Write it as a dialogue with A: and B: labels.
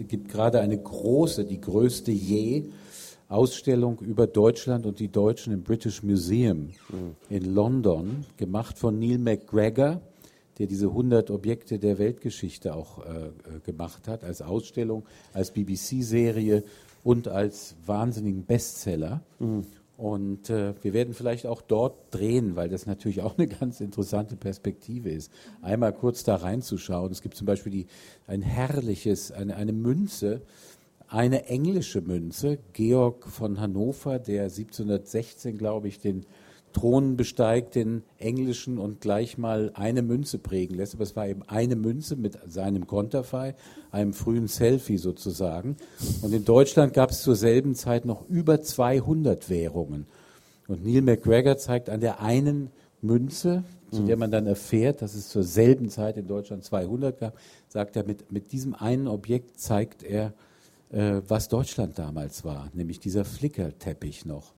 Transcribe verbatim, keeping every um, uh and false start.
A: gibt gerade eine große, die größte je, Ausstellung über Deutschland und die Deutschen im British Museum mhm. in London, gemacht von Neil MacGregor, der diese hundert Objekte der Weltgeschichte auch äh, gemacht hat, als Ausstellung, als B B C-Serie und als wahnsinnigen Bestseller. Mhm. Und äh, wir werden vielleicht auch dort drehen, weil das natürlich auch eine ganz interessante Perspektive ist, einmal kurz da reinzuschauen. Es gibt zum Beispiel die, ein herrliches, eine, eine Münze, eine englische Münze, Georg von Hannover, der siebzehnhundertsechzehn, glaube ich, den Thron besteigt, den englischen, und gleich mal eine Münze prägen lässt. Aber es war eben eine Münze mit seinem Konterfei, einem frühen Selfie sozusagen. Und in Deutschland gab es zur selben Zeit noch über zweihundert Währungen. Und Neil MacGregor zeigt an der einen Münze, zu der man dann erfährt, dass es zur selben Zeit in Deutschland zweihundert gab, sagt er, mit, mit diesem einen Objekt zeigt er, äh, was Deutschland damals war, nämlich dieser Flickerteppich noch.